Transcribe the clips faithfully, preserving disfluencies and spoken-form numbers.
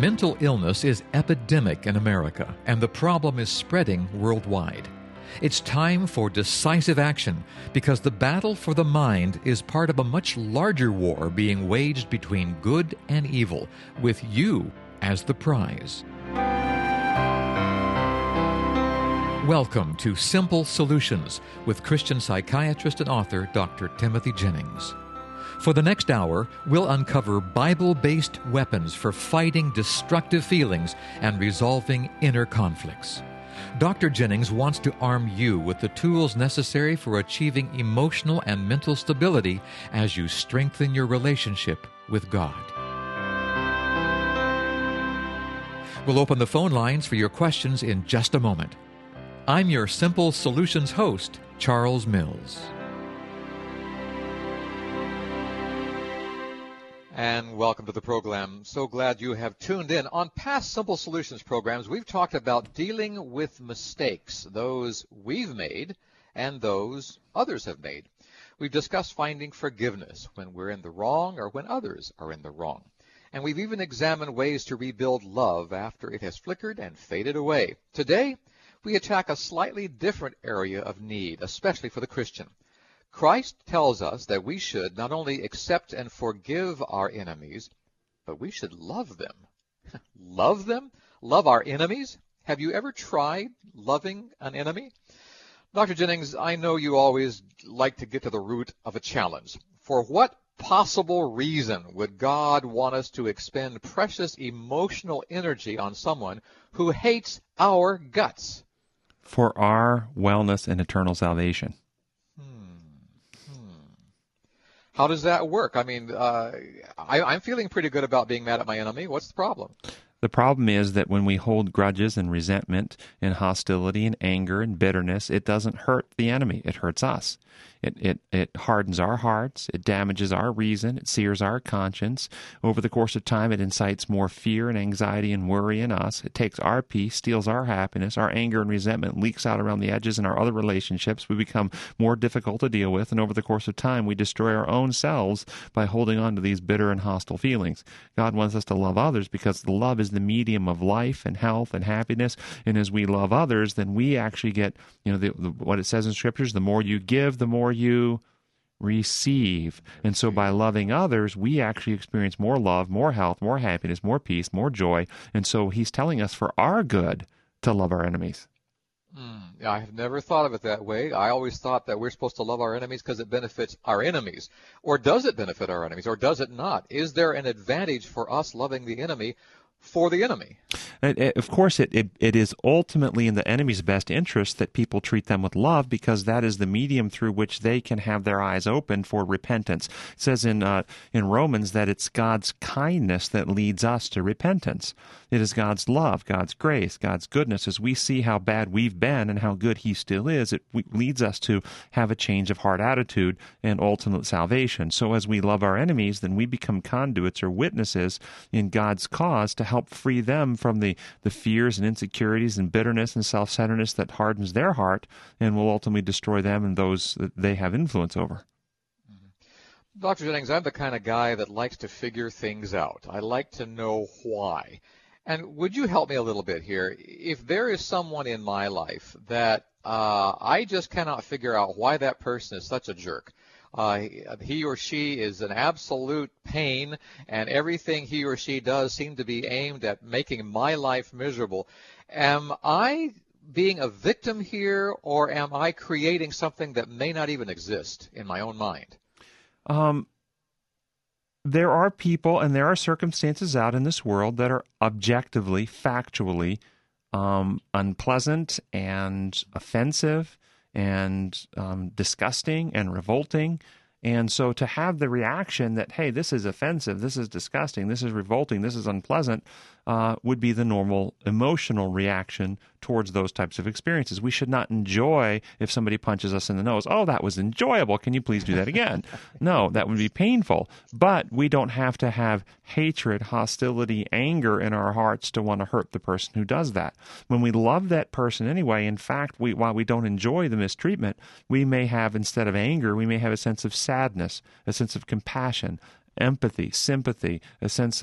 Mental illness is epidemic in America, and the problem is spreading worldwide. It's time for decisive action because the battle for the mind is part of a much larger war being waged between good and evil, with you as the prize. Welcome to Simple Solutions with Christian psychiatrist and author Doctor Timothy Jennings. For the next hour, we'll uncover Bible-based weapons for fighting destructive feelings and resolving inner conflicts. Doctor Jennings wants to arm you with the tools necessary for achieving emotional and mental stability as you strengthen your relationship with God. We'll open the phone lines for your questions in just a moment. I'm your Simple Solutions host, Charles Mills. And welcome to the program. So glad you have tuned in. On past Simple Solutions programs, we've talked about dealing with mistakes, those we've made and those others have made. We've discussed finding forgiveness when we're in the wrong or when others are in the wrong. And we've even examined ways to rebuild love after it has flickered and faded away. Today, we attack a slightly different area of need, especially for the Christian. Christ tells us that we should not only accept and forgive our enemies, but we should love them. Love them? Love our enemies? Have you ever tried loving an enemy? Doctor Jennings, I know you always like to get to the root of a challenge. For what possible reason would God want us to expend precious emotional energy on someone who hates our guts? For our wellness and eternal salvation. How does that work? I mean, uh, I, I'm feeling pretty good about being mad at my enemy. What's the problem? The problem is that when we hold grudges and resentment and hostility and anger and bitterness, it doesn't hurt the enemy. It hurts us. It, it, it hardens our hearts. It damages our reason. It sears our conscience. Over the course of time, it incites more fear and anxiety and worry in us. It takes our peace, steals our happiness. Our anger and resentment leaks out around the edges in our other relationships. We become more difficult to deal with, and over the course of time, we destroy our own selves by holding on to these bitter and hostile feelings. God wants us to love others because the love is the medium of life and health and happiness, and as we love others, then we actually get, you know, the, the, what it says in Scriptures, the more you give, the more you receive. And so by loving others, we actually experience more love, more health, more happiness, more peace, more joy. And so he's telling us for our good to love our enemies. Mm, I have never thought of it that way. I always thought that we're supposed to love our enemies because it benefits our enemies. Or does it benefit our enemies? Or does it not? Is there an advantage for us loving the enemy for the enemy? It, it, of course, it, it, it is ultimately in the enemy's best interest that people treat them with love because that is the medium through which they can have their eyes open for repentance. It says in uh, in Romans that it's God's kindness that leads us to repentance. It is God's love, God's grace, God's goodness. As we see how bad we've been and how good He still is, it leads us to have a change of heart attitude and ultimate salvation. So as we love our enemies, then we become conduits or witnesses in God's cause to help free them from the, the fears and insecurities and bitterness and self-centeredness that hardens their heart and will ultimately destroy them and those that they have influence over. Doctor Jennings, I'm the kind of guy that likes to figure things out. I like to know why. And would you help me a little bit here? If there is someone in my life that uh, I just cannot figure out why that person is such a jerk, uh, he or she is an absolute pain, and everything he or she does seems to be aimed at making my life miserable, am I being a victim here, or am I creating something that may not even exist in my own mind? Um. There are people and there are circumstances out in this world that are objectively, factually um, unpleasant and offensive and um, disgusting and revolting. And so to have the reaction that, hey, this is offensive, this is disgusting, this is revolting, this is unpleasant, uh, would be the normal emotional reaction towards those types of experiences. We should not enjoy if somebody punches us in the nose. Oh, that was enjoyable. Can you please do that again? No, that would be painful. But we don't have to have hatred, hostility, anger in our hearts to want to hurt the person who does that. When we love that person anyway, in fact, we, while we don't enjoy the mistreatment, we may have, instead of anger, we may have a sense of sadness, a sense of compassion, empathy, sympathy, a sense of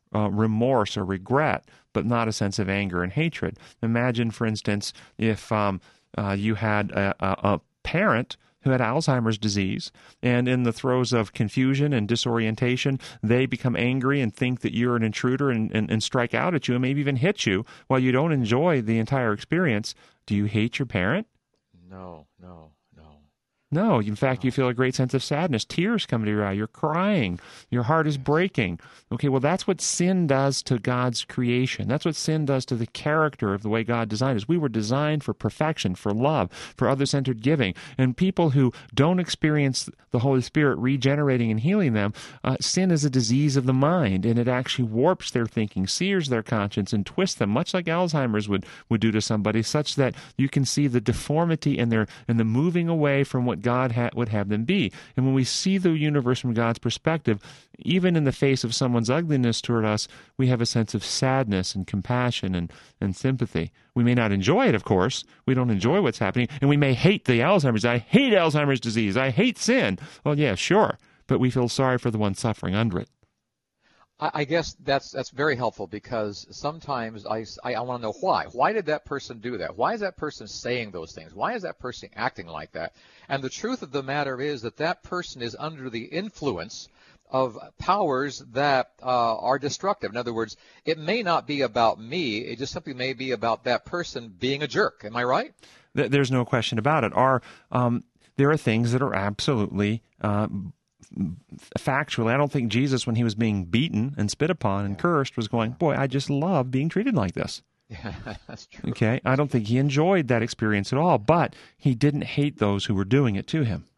uh, remorse or regret, but not a sense of anger and hatred. Imagine, for instance, if um, uh, you had a, a, a parent who had Alzheimer's disease, and in the throes of confusion and disorientation, they become angry and think that you're an intruder and, and, and strike out at you and maybe even hit you while you don't enjoy the entire experience. Do you hate your parent? No, no, no. No, in fact, No. you feel a great sense of sadness. Tears come to your eye. You're crying. Your heart is breaking. Okay, well, that's what sin does to God's creation. That's what sin does to the character of the way God designed us. We were designed for perfection, for love, for other-centered giving. And people who don't experience the Holy Spirit regenerating and healing them, uh, sin is a disease of the mind, and it actually warps their thinking, sears their conscience, and twists them, much like Alzheimer's would, would do to somebody, such that you can see the deformity and, their, and the moving away from what God ha- would have them be. And when we see the universe from God's perspective, even in the face of someone's ugliness toward us, we have a sense of sadness and compassion and, and sympathy. We may not enjoy it, of course. We don't enjoy what's happening. And we may hate the Alzheimer's. I hate Alzheimer's disease. I hate sin. Well, yeah, sure. But we feel sorry for the one suffering under it. I guess that's that's very helpful, because sometimes I, I, I want to know why. Why did that person do that? Why is that person saying those things? Why is that person acting like that? And the truth of the matter is that that person is under the influence of powers that uh, are destructive. In other words, it may not be about me. It just simply may be about that person being a jerk. Am I right? There's no question about it. Our, um, there are things that are absolutely uh, factually, I don't think Jesus, when he was being beaten and spit upon and cursed, was going, boy, I just love being treated like this. Yeah, that's true. Okay, I don't think he enjoyed that experience at all, but he didn't hate those who were doing it to him.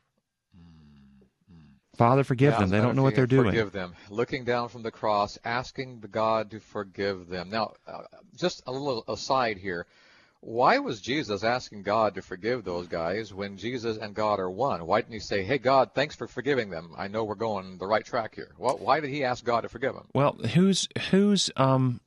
Father, forgive yeah, them. They don't know what they're doing. Forgive them. Looking down from the cross, asking the God to forgive them. Now, uh, just a little aside here. Why was Jesus asking God to forgive those guys when Jesus and God are one? Why didn't he say, hey, God, thanks for forgiving them. I know we're going the right track here. Well, why did he ask God to forgive them? Well, who's, who's, um,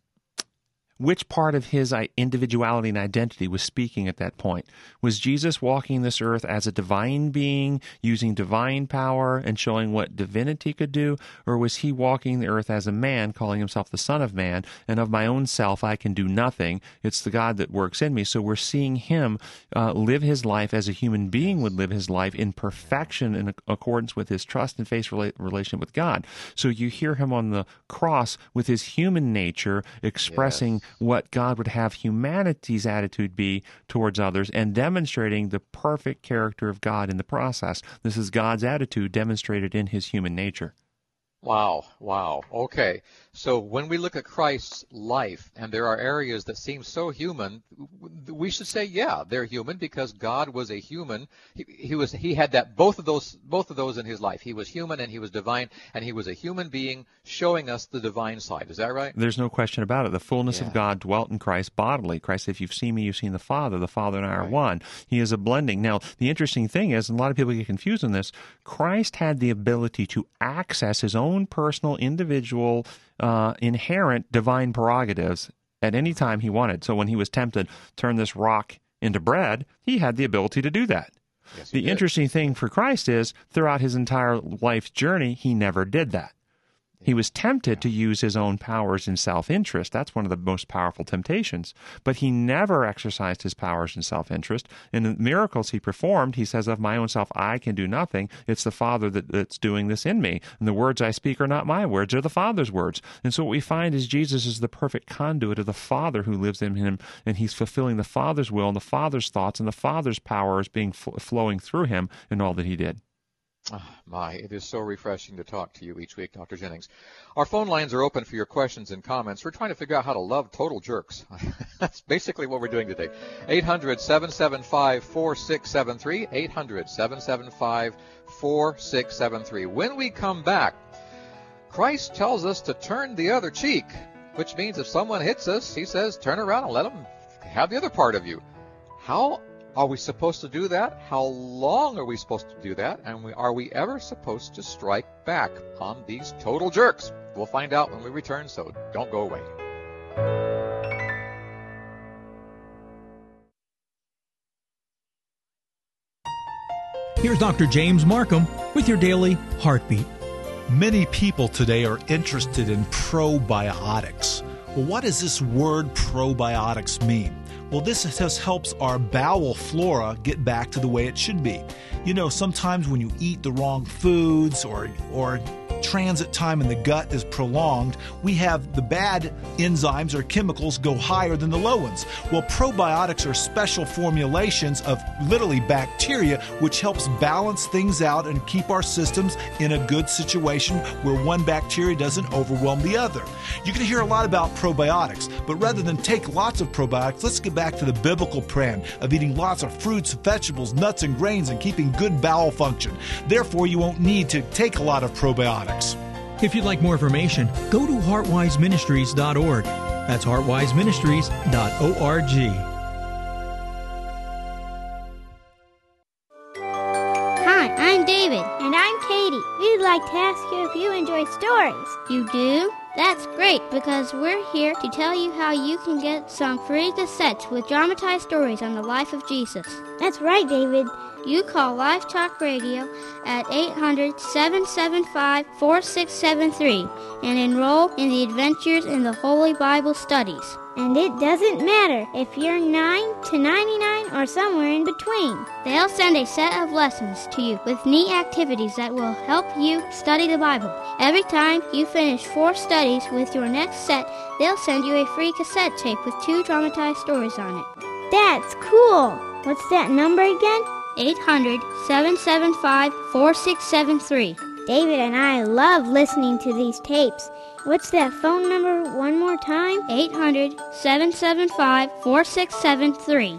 which part of his individuality and identity was speaking at that point? Was Jesus walking this earth as a divine being, using divine power and showing what divinity could do? Or was he walking the earth as a man, calling himself the Son of Man, and of my own self I can do nothing? It's the God that works in me. So we're seeing him uh, live his life as a human being would live his life, in perfection, in accordance with his trust and faith rela- relationship with God. So you hear him on the cross with his human nature expressing Yes. what God would have humanity's attitude be towards others, and demonstrating the perfect character of God in the process. This is God's attitude demonstrated in his human nature. Wow, wow. Okay. So when we look at Christ's life, and there are areas that seem so human, we should say, yeah, they're human, because God was a human. He, he was he had that both of those both of those in his life. He was human and he was divine, and he was a human being showing us the divine side. Is that right? There's no question about it. The fullness Yeah. of God dwelt in Christ bodily. Christ, if you've seen me, you've seen the Father. The Father and I are Right. one. He is a blending. Now, the interesting thing is, and a lot of people get confused on this, Christ had the ability to access his own personal, individual, uh, inherent divine prerogatives at any time he wanted. So when he was tempted, turn this rock into bread, he had the ability to do that. Yes, he The did. interesting thing for Christ is, throughout his entire life's journey, he never did that. He was tempted to use his own powers in self-interest. That's one of the most powerful temptations. But he never exercised his powers in self-interest. In the miracles he performed, he says, of my own self, I can do nothing. It's the Father that, that's doing this in me. And the words I speak are not my words, they're the Father's words. And so what we find is Jesus is the perfect conduit of the Father who lives in him, and he's fulfilling the Father's will and the Father's thoughts, and the Father's power is being fl- flowing through him in all that he did. Oh, my, it is so refreshing to talk to you each week, Doctor Jennings. Our phone lines are open for your questions and comments. We're trying to figure out how to love total jerks. That's basically what we're doing today. eight hundred, seven seven five, four six seven three, eight hundred, seven seven five, four six seven three. When we come back, Christ tells us to turn the other cheek, which means if someone hits us, he says, turn around and let them have the other part of you. How are we supposed to do that? How long are we supposed to do that? And we, are we ever supposed to strike back on these total jerks? We'll find out when we return, so don't go away. Here's Doctor James Markham with your daily Heartbeat. Many people today are interested in probiotics. Well, what does this word probiotics mean? Well, this just helps our bowel flora get back to the way it should be. You know, sometimes when you eat the wrong foods or or transit time in the gut is prolonged, we have the bad enzymes or chemicals go higher than the low ones. Well, probiotics are special formulations of literally bacteria which helps balance things out and keep our systems in a good situation where one bacteria doesn't overwhelm the other. You're going to hear a lot about probiotics, but rather than take lots of probiotics, let's get back to the biblical plan of eating lots of fruits, vegetables, nuts, and grains and keeping good bowel function. Therefore, you won't need to take a lot of probiotics. If you'd like more information, go to heartwise ministries dot org. That's heartwise ministries dot org. Hi, I'm David. And I'm Katie. We'd like to ask you if you enjoy stories. You do? That's great, because we're here to tell you how you can get some free cassettes with dramatized stories on the life of Jesus. That's right, David. You call Live Talk Radio at eight hundred, seven seven five, four six seven three and enroll in the Adventures in the Holy Bible Studies. And it doesn't matter if you're nine to ninety-nine or somewhere in between. They'll send a set of lessons to you with neat activities that will help you study the Bible. Every time you finish four studies with your next set, they'll send you a free cassette tape with two dramatized stories on it. That's cool! What's that number again? eight hundred, seven seven five, four six seven three. David and I love listening to these tapes. What's that phone number one more time? eight hundred, seven seven five, four six seven three.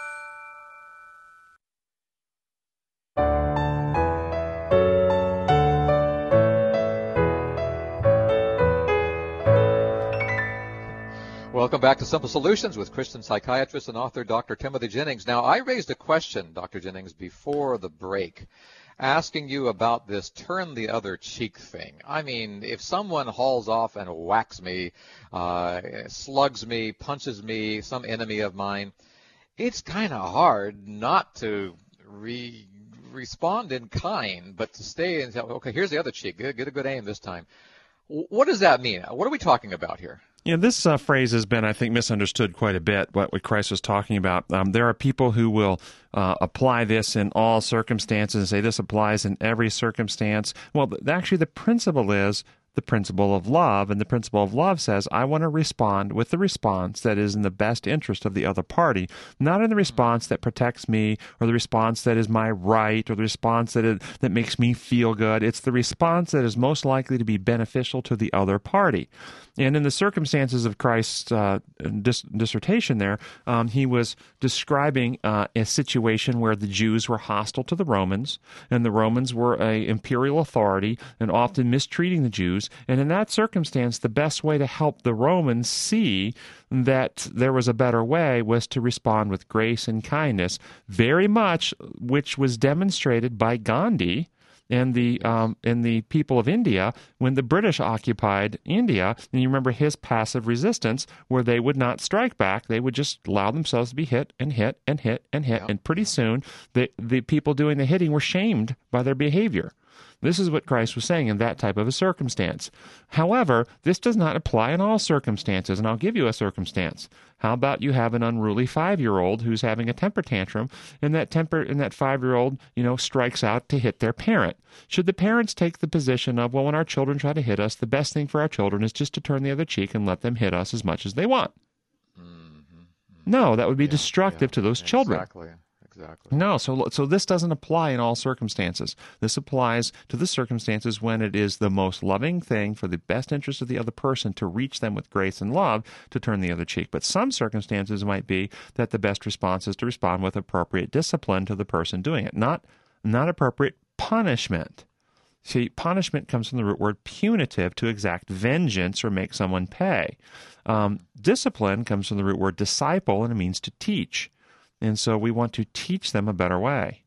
Welcome back to Simple Solutions with Christian psychiatrist and author Doctor Timothy Jennings. Now, I raised a question, Doctor Jennings, before the break, asking you about this turn the other cheek thing. I mean, if someone hauls off and whacks me, uh, slugs me, punches me, some enemy of mine, it's kind of hard not to re- respond in kind, but to stay and say, okay, here's the other cheek. Get, get a good aim this time. What does that mean? What are we talking about here? You know, this uh, phrase has been, I think, misunderstood quite a bit, what, what Christ was talking about. Um, there are people who will uh, apply this in all circumstances and say this applies in every circumstance. Well, th- actually, the principle is the principle of love, and the principle of love says, I want to respond with the response that is in the best interest of the other party, not in the response that protects me or the response that is my right or the response that is, that makes me feel good. It's the response that is most likely to be beneficial to the other party. And in the circumstances of Christ's uh, dis- dissertation there, um, he was describing uh, a situation where the Jews were hostile to the Romans, and the Romans were an imperial authority and often mistreating the Jews. And in that circumstance, the best way to help the Romans see that there was a better way was to respond with grace and kindness, very much which was demonstrated by Gandhi and the um, and the people of India when the British occupied India. And you remember his passive resistance, where they would not strike back. They would just allow themselves to be hit and hit and hit and hit. Yeah. And pretty soon, the, the people doing the hitting were shamed by their behavior. This is what Christ was saying in that type of a circumstance. However, this does not apply in all circumstances, and I'll give you a circumstance. How about you have an unruly five-year-old who's having a temper tantrum, and that temper and that five-year-old, you know, strikes out to hit their parent? Should the parents take the position of, well, when our children try to hit us, the best thing for our children is just to turn the other cheek and let them hit us as much as they want? Mm-hmm. No, that would be yeah, destructive yeah, to those children. Exactly. Exactly. No, so so this doesn't apply in all circumstances. This applies to the circumstances when it is the most loving thing for the best interest of the other person to reach them with grace and love to turn the other cheek. But some circumstances might be that the best response is to respond with appropriate discipline to the person doing it, not not appropriate punishment. See, punishment comes from the root word punitive, to exact vengeance or make someone pay. Um, discipline comes from the root word disciple, and it means to teach. And so we want to teach them a better way.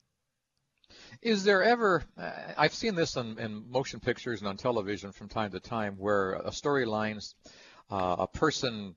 Is there ever, uh, I've seen this in, in motion pictures and on television from time to time, where a storyline, uh, a person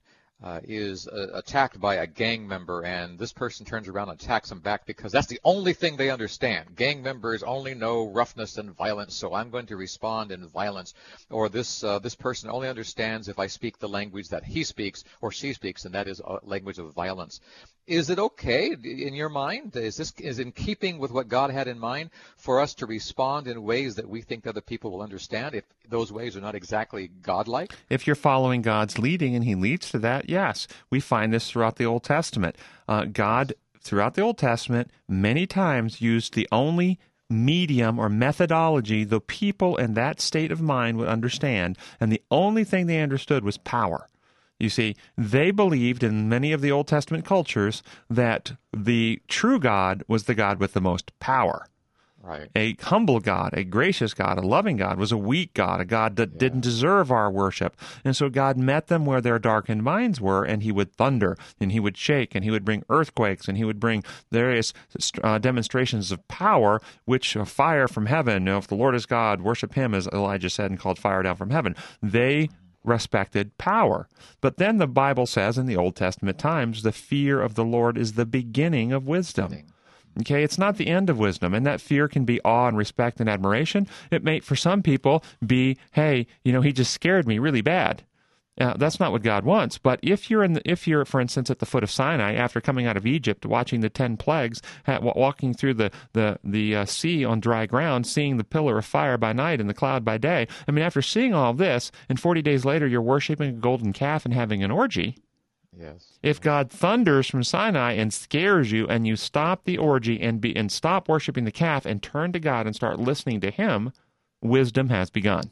uh, is uh, attacked by a gang member, and this person turns around and attacks him back because that's the only thing they understand. Gang members only know roughness and violence, so I'm going to respond in violence. Or this uh, this person only understands if I speak the language that he speaks or she speaks, and that is a language of violence. Is it okay in your mind? Is this is in keeping with what God had in mind for us to respond in ways that we think other people will understand if those ways are not exactly godlike? If you're following God's leading and he leads to that, yes. We find this throughout the Old Testament. Uh, God, throughout the Old Testament, many times used the only medium or methodology the people in that state of mind would understand, and the only thing they understood was power. You see, they believed in many of the Old Testament cultures that the true God was the God with the most power. Right. A humble God, a gracious God, a loving God was a weak God, a God that yeah. didn't deserve our worship. And so God met them where their darkened minds were, and he would thunder, and he would shake, and he would bring earthquakes, and he would bring various uh, demonstrations of power, which uh, fire from heaven. You know, if the Lord is God, worship him, as Elijah said, and called fire down from heaven. They respected power. But then the Bible says in the Old Testament times, the fear of the Lord is the beginning of wisdom. Okay, it's not the end of wisdom, and that fear can be awe and respect and admiration. It may, for some people, be, hey, you know, he just scared me really bad. Uh, that's not what God wants. But if you're, in the, if you're, for instance, at the foot of Sinai, after coming out of Egypt, watching the ten plagues, walking through the the the uh, sea on dry ground, seeing the pillar of fire by night and the cloud by day, I mean, after seeing all of this, and forty days later you're worshiping a golden calf and having an orgy. Yes. If God thunders from Sinai and scares you, and you stop the orgy and be and stop worshiping the calf and turn to God and start listening to him, wisdom has begun.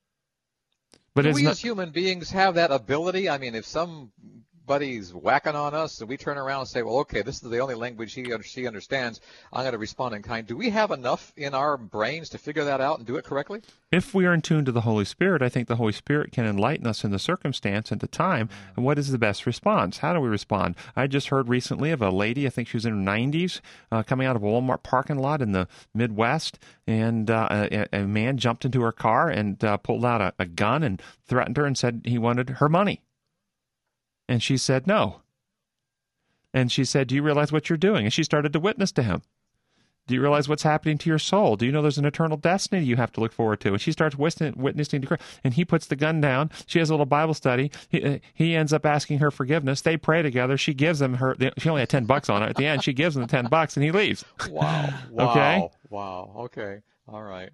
But Do it's we not, as human beings have that ability? I mean, if somebody's whacking on us and we turn around and say, well, okay, this is the only language he or she understands, I'm going to respond in kind. Do we have enough in our brains to figure that out and do it correctly? If we are in tune to the Holy Spirit, I think the Holy Spirit can enlighten us in the circumstance and the time. And what is the best response? How do we respond? I just heard recently of a lady, I think she was in her nineties, uh, coming out of a Walmart parking lot in the Midwest, and uh, a, a man jumped into her car and uh, pulled out a, a gun and threatened her and said he wanted her money. And she said no. And she said, do you realize what you're doing? And she started to witness to him. Do you realize what's happening to your soul? Do you know there's an eternal destiny you have to look forward to? And she starts witnessing to Christ. And he puts the gun down. She has a little Bible study. He, he ends up asking her forgiveness. They pray together. She gives him her, she only had ten bucks on it. At the end, she gives him the ten bucks and he leaves. Wow. Wow. Okay? Wow. Okay. All right.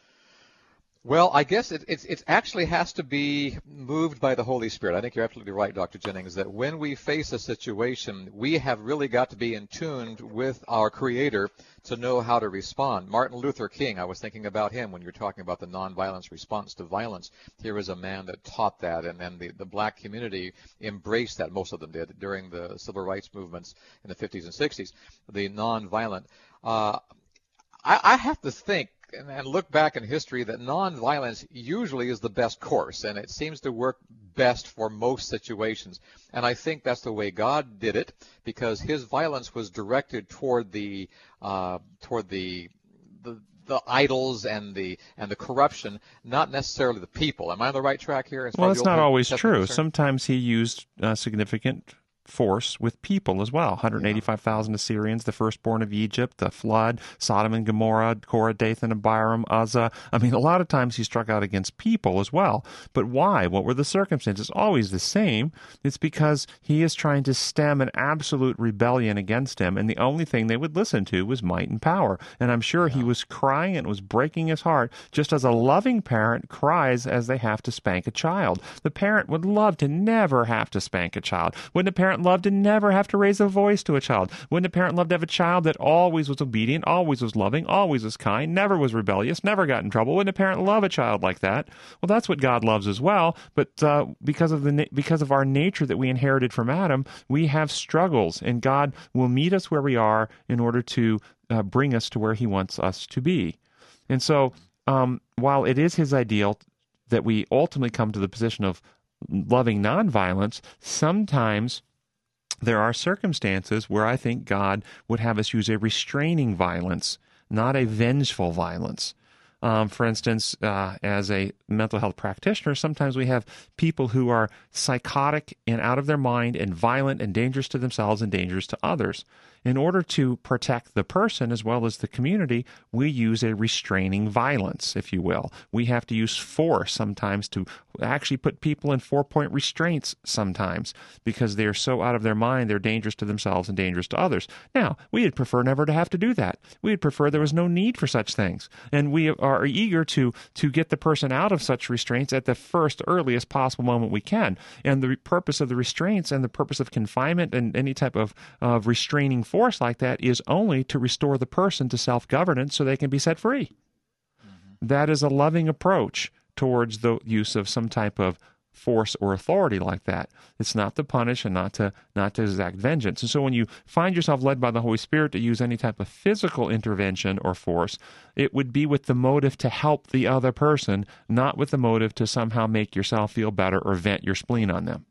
Well, I guess it, it, it actually has to be moved by the Holy Spirit. I think you're absolutely right, Doctor Jennings, that when we face a situation, we have really got to be in tune with our Creator to know how to respond. Martin Luther King, I was thinking about him when you were talking about the nonviolence response to violence. Here is a man that taught that, and then the, the black community embraced that. Most of them did during the civil rights movements in the fifties and sixties, the nonviolent. Uh, I, I have to think and look back in history that nonviolence usually is the best course, and it seems to work best for most situations. And I think that's the way God did it, because his violence was directed toward the uh, toward the, the the idols and the and the corruption, not necessarily the people. Am I on the right track here? Well, it's not always true. Sometimes he used uh, significant force with people as well. one hundred eighty-five thousand Assyrians, the firstborn of Egypt, the flood, Sodom and Gomorrah, Korah, Dathan, Abiram, Uzzah. I mean, a lot of times he struck out against people as well. But why? What were the circumstances? Always the same. It's because he is trying to stem an absolute rebellion against him, and the only thing they would listen to was might and power. And I'm sure yeah. he was crying and it was breaking his heart, just as a loving parent cries as they have to spank a child. The parent would love to never have to spank a child. Wouldn't a parent love to never have to raise a voice to a child? Wouldn't a parent love to have a child that always was obedient, always was loving, always was kind, never was rebellious, never got in trouble? Wouldn't a parent love a child like that? Well, that's what God loves as well. But uh, because of the because of our nature that we inherited from Adam, we have struggles, and God will meet us where we are in order to uh, bring us to where He wants us to be. And so, um, while it is His ideal that we ultimately come to the position of loving nonviolence, sometimes there are circumstances where I think God would have us use a restraining violence, not a vengeful violence. Um, for instance, uh, as a mental health practitioner, sometimes we have people who are psychotic and out of their mind and violent and dangerous to themselves and dangerous to others. In order to protect the person as well as the community, we use a restraining violence, if you will. We have to use force sometimes to actually put people in four-point restraints sometimes because they're so out of their mind, they're dangerous to themselves and dangerous to others. Now, we'd prefer never to have to do that. We'd prefer there was no need for such things. And we are eager to, to get the person out of such restraints at the first, earliest possible moment we can. And the purpose of the restraints and the purpose of confinement and any type of, of restraining force like that is only to restore the person to self-governance so they can be set free. Mm-hmm. That is a loving approach towards the use of some type of force or authority like that. It's not to punish and not to not to exact vengeance. And so when you find yourself led by the Holy Spirit to use any type of physical intervention or force, it would be with the motive to help the other person, not with the motive to somehow make yourself feel better or vent your spleen on them.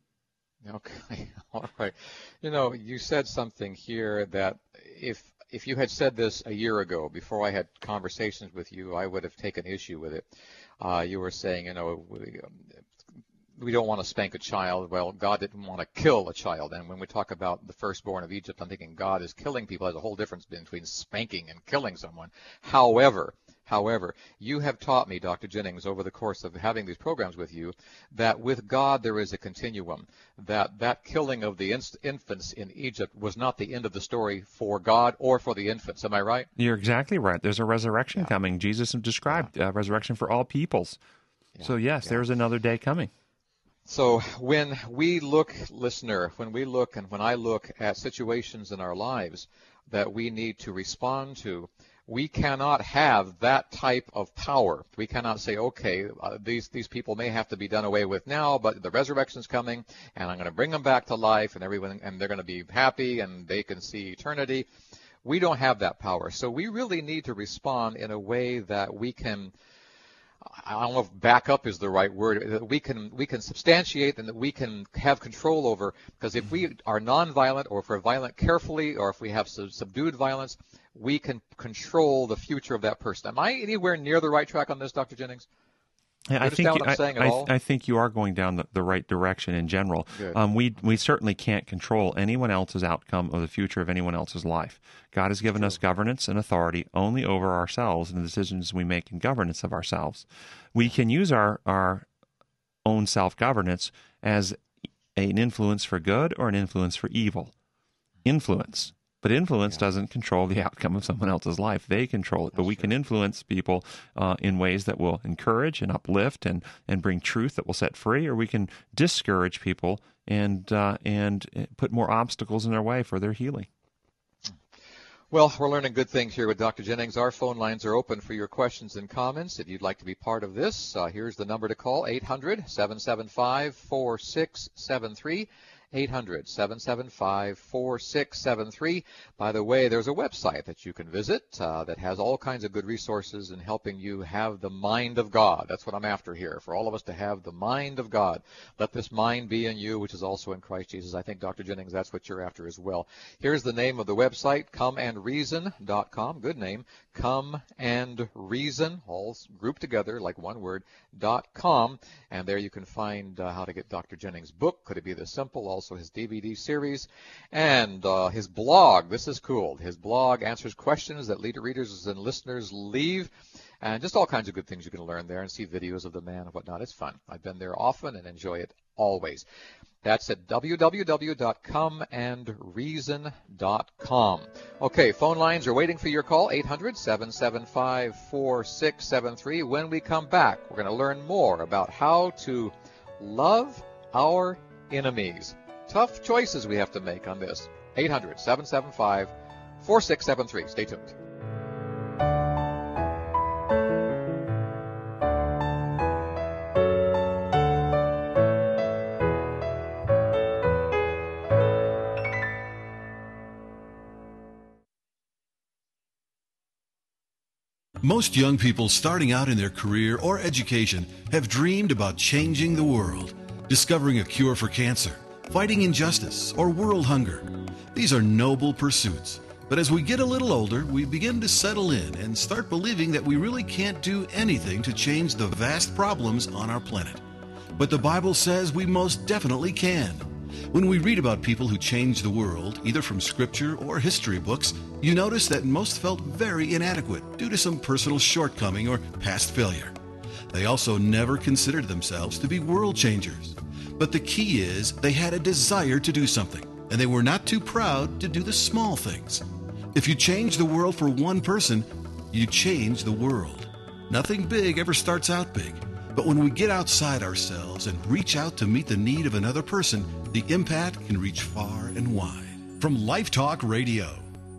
Okay, all right. You know, you said something here that if if you had said this a year ago, before I had conversations with you, I would have taken issue with it. Uh, you were saying, you know, we, um, we don't want to spank a child. Well, God didn't want to kill a child. And when we talk about the firstborn of Egypt, I'm thinking God is killing people. There's a whole difference between spanking and killing someone. However, However, you have taught me, Doctor Jennings, over the course of having these programs with you, that with God there is a continuum, that that killing of the inst- infants in Egypt was not the end of the story for God or for the infants. Am I right? You're exactly right. There's a resurrection yeah. coming. Jesus described yeah. uh, resurrection for all peoples. Yeah. So, yes, yeah. there's another day coming. So when we look, listener, when we look and when I look at situations in our lives that we need to respond to, we cannot have that type of power. We cannot say, okay, uh, these these people may have to be done away with now, but the resurrection's coming, and I'm going to bring them back to life, and everyone, and they're going to be happy, and they can see eternity. We don't have that power. So we really need to respond in a way that we can, I don't know if back up is the right word, that we can we can substantiate and that we can have control over. Because if we are nonviolent, or if we're violent carefully, or if we have sub- subdued violence, we can control the future of that person. Am I anywhere near the right track on this, Doctor Jennings? Yeah, I think what I'm saying I, at all? I, I think you are going down the, the right direction in general. Um, we we certainly can't control anyone else's outcome or the future of anyone else's life. God has given True. us governance and authority only over ourselves and the decisions we make in governance of ourselves. We can use our, our own self-governance as an influence for good or an influence for evil. Influence. But influence yeah. doesn't control the outcome of someone else's life. They control it. But That's we true. can influence people uh, in ways that will encourage and uplift and, and bring truth that will set free, or we can discourage people and uh, and put more obstacles in their way for their healing. Well, we're learning good things here with Doctor Jennings. Our phone lines are open for your questions and comments. If you'd like to be part of this, uh, here's the number to call, eight hundred, seven seven five, four six seven three. eight hundred, seven seven five, four six seven three. By the way, there's a website that you can visit uh, that has all kinds of good resources in helping you have the mind of God. That's what I'm after here, for all of us to have the mind of God. Let this mind be in you, which is also in Christ Jesus. I think, Doctor Jennings, that's what you're after as well. Here's the name of the website, come and reason dot com. Good name, Come and Reason, all grouped together like one word, dot com. And there you can find uh, how to get Doctor Jennings' book. Could it be this simple? Also his D V D series and uh, his blog. This is cool. His blog answers questions that leader readers and listeners leave, and just all kinds of good things you can learn there and see videos of the man and whatnot. It's fun. I've been there often and enjoy it always. That's at w w w dot come and reason dot com. Okay, phone lines are waiting for your call, eight hundred, seven seven five, four six seven three. When we come back, we're going to learn more about how to love our enemies. Tough choices we have to make on this. eight hundred, seven seven five, four six seven three. Stay tuned. Most young people starting out in their career or education have dreamed about changing the world, discovering a cure for cancer, fighting injustice, or world hunger. These are noble pursuits, But as we get a little older, we begin to settle in and start believing that we really can't do anything to change the vast problems on our planet. But the Bible says we most definitely can. When we read about people who changed the world, either from scripture or history books, you notice that most felt very inadequate due to some personal shortcoming or past failure. They also never considered themselves to be world changers. But the key is they had a desire to do something, and they were not too proud to do the small things. If you change the world for one person, you change the world. Nothing big ever starts out big. But when we get outside ourselves and reach out to meet the need of another person, the impact can reach far and wide. From Life Talk Radio.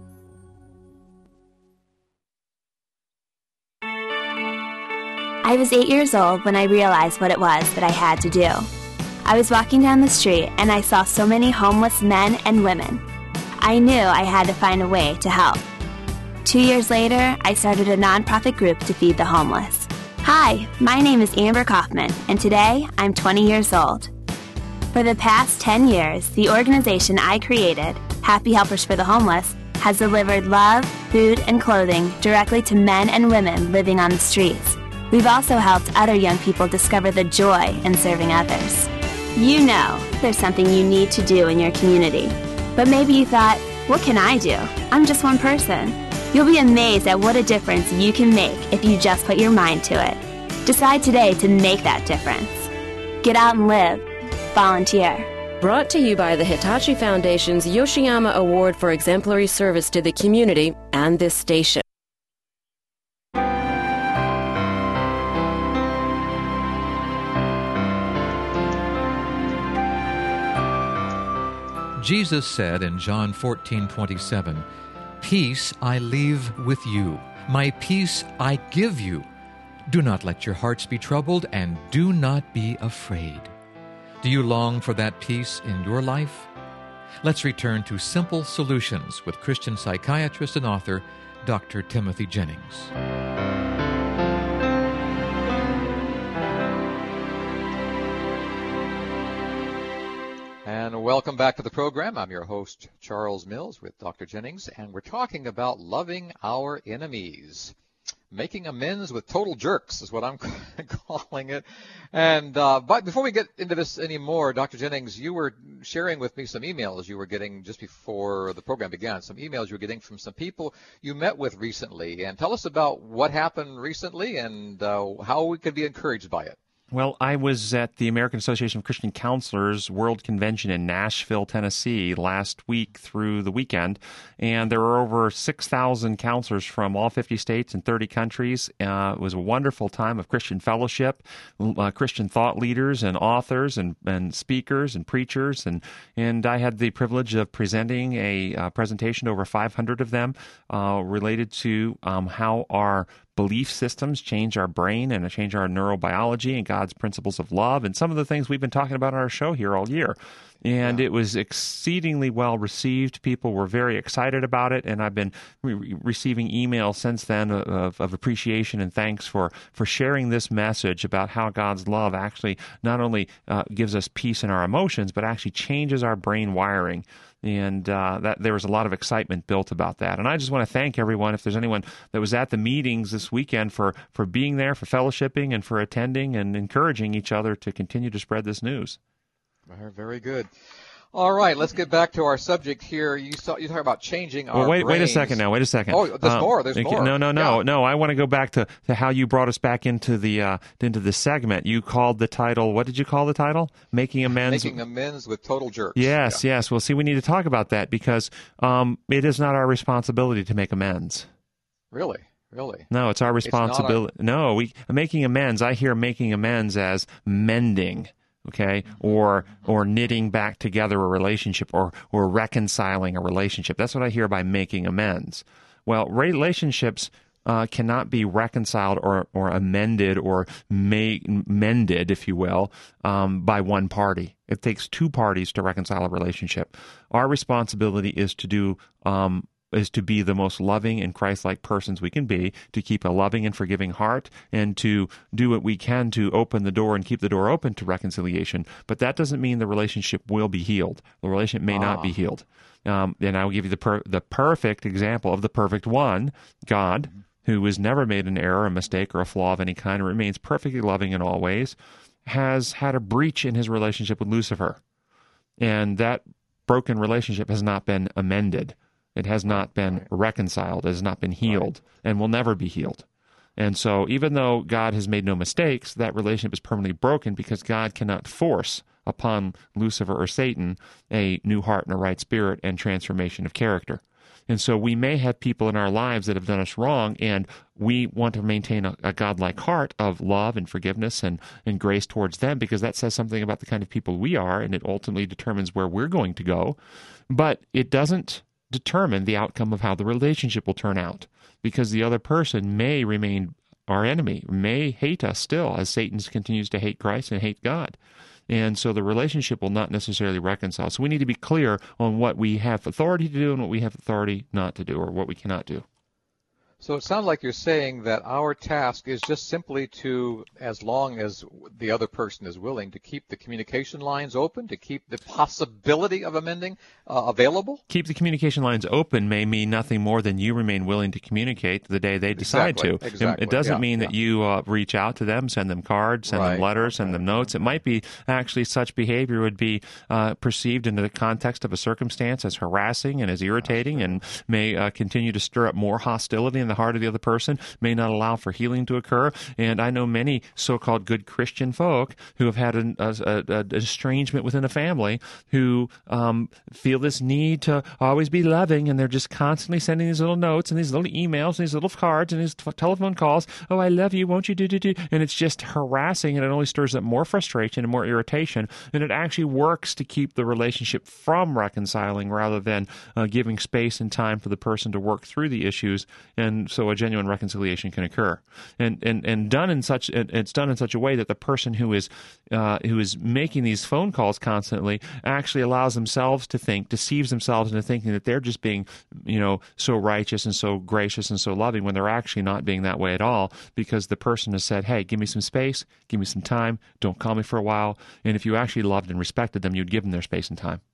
I was eight years old when I realized what it was that I had to do. I was walking down the street and I saw so many homeless men and women. I knew I had to find a way to help. Two years later, I started a nonprofit group to feed the homeless. Hi, my name is Amber Kaufman, and today I'm twenty years old. For the past ten years, the organization I created, Happy Helpers for the Homeless, has delivered love, food, and clothing directly to men and women living on the streets. We've also helped other young people discover the joy in serving others. You know there's something you need to do in your community. But maybe you thought, what can I do? I'm just one person. You'll be amazed at what a difference you can make if you just put your mind to it. Decide today to make that difference. Get out and live. Volunteer. Brought to you by the Hitachi Foundation's Yoshiyama Award for Exemplary Service to the Community and this station. Jesus said in John fourteen twenty-seven, "Peace I leave with you, my peace I give you. Do not let your hearts be troubled, and do not be afraid." Do you long for that peace in your life? Let's return to Simple Solutions with Christian psychiatrist and author Doctor Timothy Jennings. And welcome back to the program. I'm your host, Charles Mills, with Doctor Jennings, and we're talking about loving our enemies. Making amends with total jerks is what I'm calling it. And uh, but before we get into this anymore, Doctor Jennings, you were sharing with me some emails you were getting just before the program began, some emails you were getting from some people you met with recently. And tell us about what happened recently and uh, how we could be encouraged by it. Well, I was at the American Association of Christian Counselors World Convention in Nashville, Tennessee last week through the weekend, and there were over six thousand counselors from all fifty states and thirty countries. Uh, it was a wonderful time of Christian fellowship, uh, Christian thought leaders and authors and, and speakers and preachers, and, and I had the privilege of presenting a uh, presentation to over five hundred of them uh, related to um, how our belief systems change our brain and change our neurobiology and God's principles of love and some of the things we've been talking about on our show here all year. And yeah. It was exceedingly well received. People were very excited about it, and I've been re- receiving emails since then of, of appreciation and thanks for, for sharing this message about how God's love actually not only uh, gives us peace in our emotions, but actually changes our brain wiring. And uh, that there was a lot of excitement built about that. And I just want to thank everyone, if there's anyone that was at the meetings this weekend, for, for being there, for fellowshipping, and for attending and encouraging each other to continue to spread this news. Very good. All right, let's get back to our subject here. You saw you talk about changing our well, wait, brains. Wait a second now. Wait a second. Oh, there's um, more. There's more. No, no, no, yeah. no. I want to go back to, to how you brought us back into the uh, into the segment. You called the title. What did you call the title? Making amends. Making amends with total jerks. Yes, yeah. yes. Well, see, we need to talk about that because um, it is not our responsibility to make amends. Really. Really? No, it's our responsibility. It's our... No, we making amends. I hear making amends as mending. Okay, or or knitting back together a relationship, or or reconciling a relationship. That's what I hear by making amends. Well, relationships uh, cannot be reconciled or or amended or made, mended, if you will, um, by one party. It takes two parties to reconcile a relationship. Our responsibility is to do. Um, is to be the most loving and Christ-like persons we can be, to keep a loving and forgiving heart, and to do what we can to open the door and keep the door open to reconciliation. But that doesn't mean the relationship will be healed. The relationship may ah. not be healed. Um, and I will give you the per- the perfect example of the perfect one, God, who has never made an error, a mistake, or a flaw of any kind, and remains perfectly loving in all ways, has had a breach in his relationship with Lucifer. And that broken relationship has not been amended. It has not been right. reconciled. It has not been healed, right. and will never be healed. And so even though God has made no mistakes, that relationship is permanently broken because God cannot force upon Lucifer or Satan a new heart and a right spirit and transformation of character. And so we may have people in our lives that have done us wrong, and we want to maintain a, a godlike heart of love and forgiveness and, and grace towards them, because that says something about the kind of people we are, and it ultimately determines where we're going to go. But it doesn't determine the outcome of how the relationship will turn out, because the other person may remain our enemy, may hate us still, as Satan continues to hate Christ and hate God. And so the relationship will not necessarily reconcile. So we need to be clear on what we have authority to do and what we have authority not to do, or what we cannot do. So it sounds like you're saying that our task is just simply to, as long as the other person is willing, to keep the communication lines open, to keep the possibility of amending uh, available? Keep the communication lines open may mean nothing more than you remain willing to communicate the day they decide exactly, to. Exactly. It doesn't yeah, mean yeah. that you uh, reach out to them, send them cards, send right. them letters, send them notes. It might be actually such behavior would be uh, perceived in the context of a circumstance as harassing and as irritating, and may uh, continue to stir up more hostility in the heart of the other person, may not allow for healing to occur. And I know many so-called good Christian folk who have had an, a, a, a estrangement within a family who um, feel this need to always be loving, and they're just constantly sending these little notes and these little emails and these little cards and these t- telephone calls. Oh, I love you, won't you do, do, do? And it's just harassing, and it only stirs up more frustration and more irritation, and it actually works to keep the relationship from reconciling rather than uh, giving space and time for the person to work through the issues, and so a genuine reconciliation can occur. And and and done in such it's done in such a way that the person who is uh, who is making these phone calls constantly actually allows themselves to think, deceives themselves into thinking that they're just being, you know, so righteous and so gracious and so loving, when they're actually not being that way at all, because the person has said, hey, give me some space, give me some time, don't call me for a while. And if you actually loved and respected them, you'd give them their space and time.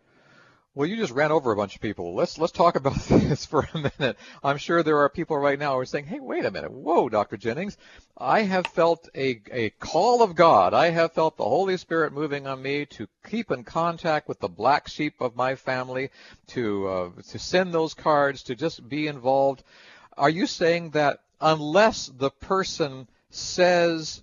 Well, you just ran over a bunch of people. Let's let's talk about this for a minute. I'm sure there are people right now who are saying, hey, wait a minute. Whoa, Doctor Jennings, I have felt a, a call of God. I have felt the Holy Spirit moving on me to keep in contact with the black sheep of my family, to uh, to send those cards, to just be involved. Are you saying that unless the person says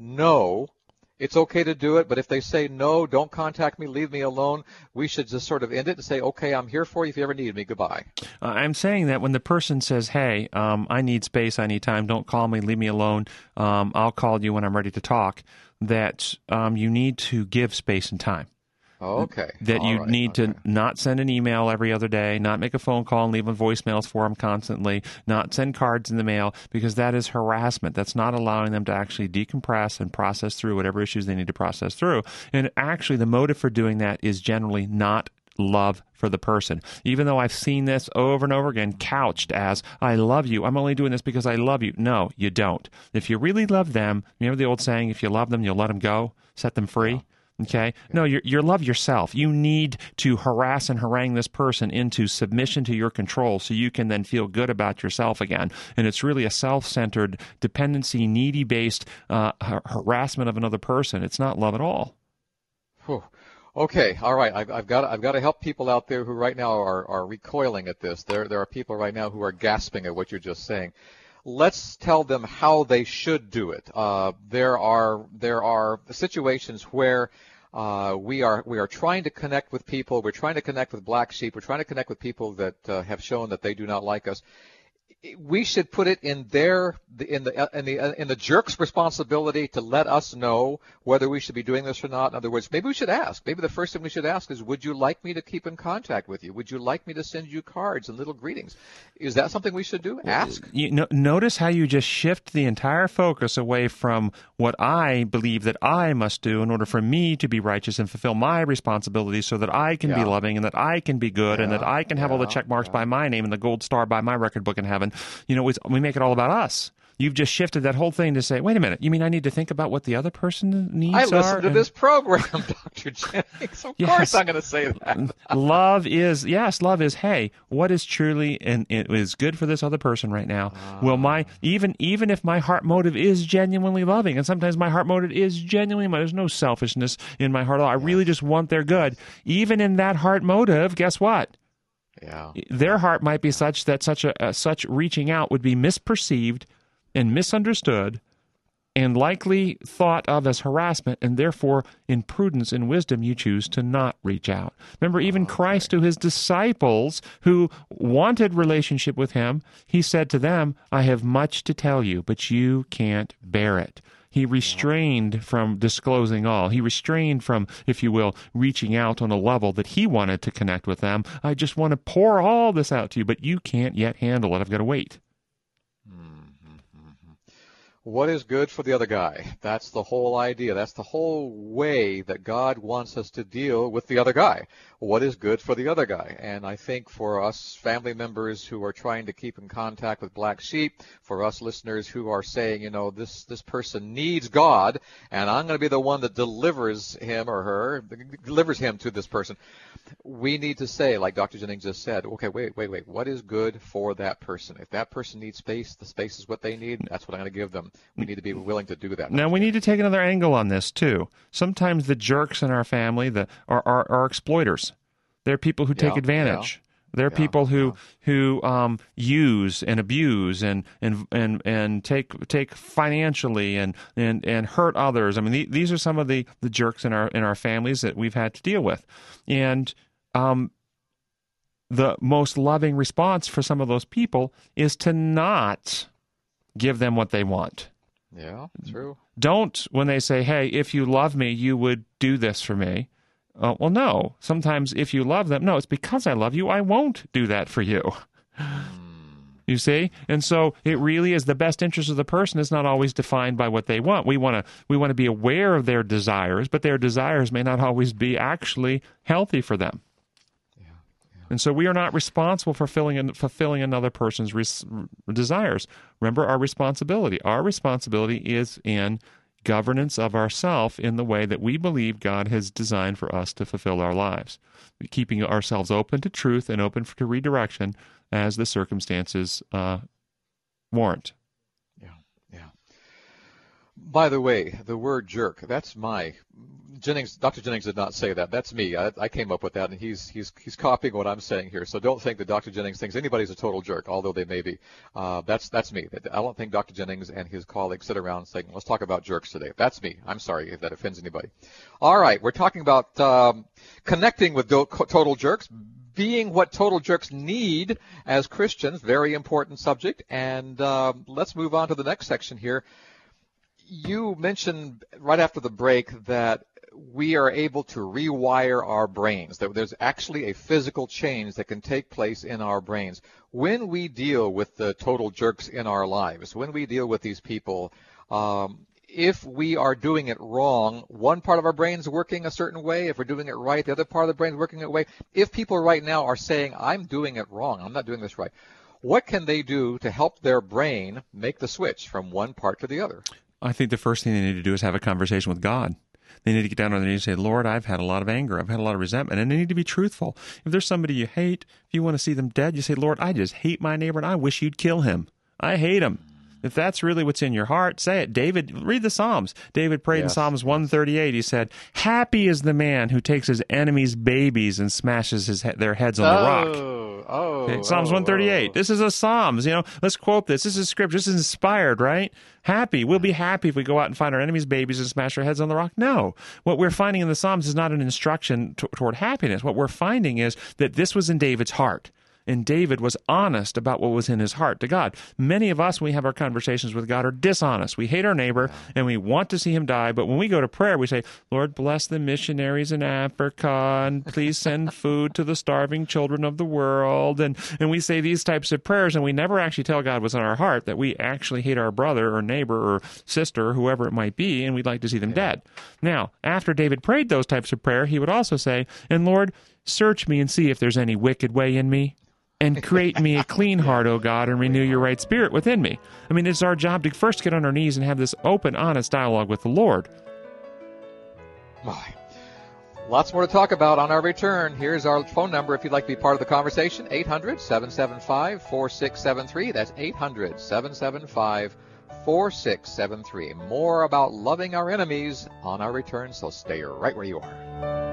no, it's okay to do it, but if they say no, don't contact me, leave me alone, we should just sort of end it and say, okay, I'm here for you if you ever need me, goodbye? Uh, I'm saying that when the person says, hey, um, I need space, I need time, don't call me, leave me alone, um, I'll call you when I'm ready to talk, that um, you need to give space and time. Oh, okay. That All you right. need okay. to not send an email every other day, not make a phone call and leave voicemails for them constantly, not send cards in the mail, because that is harassment. That's not allowing them to actually decompress and process through whatever issues they need to process through. And actually, the motive for doing that is generally not love for the person. Even though I've seen this over and over again couched as, I love you, I'm only doing this because I love you. No, you don't. If you really love them, remember the old saying, if you love them, you'll let them go, set them free? Yeah. Okay? No, you you love yourself. You need to harass and harangue this person into submission to your control so you can then feel good about yourself again. And it's really a self-centered, dependency, needy-based uh, har- harassment of another person. It's not love at all. Whew. Okay, all right. I've, I've got I've got to help people out there who right now are, are recoiling at this. There there are people right now who are gasping at what you're just saying. Let's tell them how they should do it. Uh, there are there are situations where uh, we are we are trying to connect with people. We're trying to connect with black sheep. We're trying to connect with people that uh, have shown that they do not like us. We should put it in their in the in the in the jerk's responsibility to let us know whether we should be doing this or not. In other words, maybe we should ask. Maybe the first thing we should ask is, would you like me to keep in contact with you? Would you like me to send you cards and little greetings? Is that something we should do? Ask. You no, notice how you just shift the entire focus away from what I believe that I must do in order for me to be righteous and fulfill my responsibilities, so that I can yeah. be loving and that I can be good yeah. and that I can have yeah. all the check marks yeah. by my name and the gold star by my record book in heaven. You know, we, we make it all about us. you've just shifted that whole thing to say, wait a minute, you mean I need to think about what the other person needs I are? listened to And- this program, Doctor Jennings. Of Yes. course I'm going to say that. Love is, yes, love is, hey, what is truly and it is good for this other person right now? Will my, even even if my heart motive is genuinely loving, and sometimes my heart motive is genuinely, there's no selfishness in my heart. I really just want their good. Even in that heart motive, guess what? Yeah. Their heart might be such that such a uh, such reaching out would be misperceived and misunderstood and likely thought of as harassment, and therefore in prudence and wisdom you choose to not reach out. Remember, even okay. Christ to his disciples who wanted relationship with him, he said to them, I have much to tell you, but you can't bear it. He restrained from disclosing all. He restrained from, if you will, reaching out on a level that he wanted to connect with them. I just want to pour all this out to you, but you can't yet handle it. I've got to wait. What is good for the other guy? That's the whole idea. That's the whole way that God wants us to deal with the other guy. What is good for the other guy? And I think for us family members who are trying to keep in contact with black sheep, for us listeners who are saying, you know, this, this person needs God, and I'm going to be the one that delivers him or her, delivers him to this person, we need to say, like Doctor Jennings just said, okay, wait, wait, wait, what is good for that person? If that person needs space, the space is what they need, that's what I'm going to give them. We need to be willing to do that. Now, we need to take another angle on this, too. Sometimes the jerks in our family the, are, are, are exploiters. They're people who take Yeah, advantage. yeah. They're Yeah, people who yeah. who um, use and abuse and and and and take take financially and and, and hurt others. I mean, the, these are some of the, the jerks in our in our families that we've had to deal with. And um, the most loving response for some of those people is to not give them what they want. Yeah, true. Don't, when they say, hey, if you love me, you would do this for me. Uh, well, no. Sometimes if you love them, no, it's because I love you, I won't do that for you. You see? And so it really is the best interest of the person is not always defined by what they want. We want to we want to be aware of their desires, but their desires may not always be actually healthy for them. And so we are not responsible for fulfilling, fulfilling another person's res- desires. Remember our responsibility. Our responsibility is in governance of ourself in the way that we believe God has designed for us to fulfill our lives, keeping ourselves open to truth and open to redirection as the circumstances uh, warrant. Yeah, yeah. By the way, the word jerk, that's my... Jennings, Doctor Jennings did not say that. That's me. I, I came up with that, and he's he's he's copying what I'm saying here. So don't think that Doctor Jennings thinks anybody's a total jerk, although they may be. Uh, that's that's me. I don't think Doctor Jennings and his colleagues sit around saying, "Let's talk about jerks today." That's me. I'm sorry if that offends anybody. All right, we're talking about um, connecting with do- total jerks, being what total jerks need as Christians. Very important subject. And uh, let's move on to the next section here. You mentioned right after the break that we are able to rewire our brains, that there's actually a physical change that can take place in our brains. When we deal with the total jerks in our lives, when we deal with these people, um, if we are doing it wrong, one part of our brain's working a certain way. If we're doing it right, the other part of the brain's working a way. If people right now are saying, I'm doing it wrong, I'm not doing this right, what can they do to help their brain make the switch from one part to the other? I think the first thing they need to do is have a conversation with God. They need to get down on their knees and say, Lord, I've had a lot of anger. I've had a lot of resentment. And they need to be truthful. If there's somebody you hate, if you want to see them dead, you say, Lord, I just hate my neighbor and I wish you'd kill him. I hate him. If that's really what's in your heart, say it. David, read the Psalms. David prayed yes. in Psalms one thirty-eight. He said, happy is the man who takes his enemies' babies and smashes his he- their heads on the oh, rock. Oh, okay, Psalms oh, one thirty-eight. Oh. This is a Psalms. You know, let's quote this. This is scripture. This is inspired, right? Happy. We'll be happy if we go out and find our enemies' babies and smash their heads on the rock. No. What we're finding in the Psalms is not an instruction t- toward happiness. What we're finding is that this was in David's heart. And David was honest about what was in his heart to God. Many of us, when we have our conversations with God, are dishonest. We hate our neighbor, and we want to see him die. But when we go to prayer, we say, Lord, bless the missionaries in Africa, and please send food to the starving children of the world. And, and we say these types of prayers, and we never actually tell God what's in our heart, that we actually hate our brother or neighbor or sister or whoever it might be, and we'd like to see them dead. Now, after David prayed those types of prayer, he would also say, and Lord, search me and see if there's any wicked way in me. And create me a clean heart, O God, and renew your right spirit within me. I mean, it's our job to first get on our knees and have this open, honest dialogue with the Lord. Boy. Lots more to talk about on our return. Here's our phone number if you'd like to be part of the conversation, eight hundred, seven seven five, four six seven three. That's eight hundred, seven seven five, four six seven three. More about loving our enemies on our return, so stay right where you are.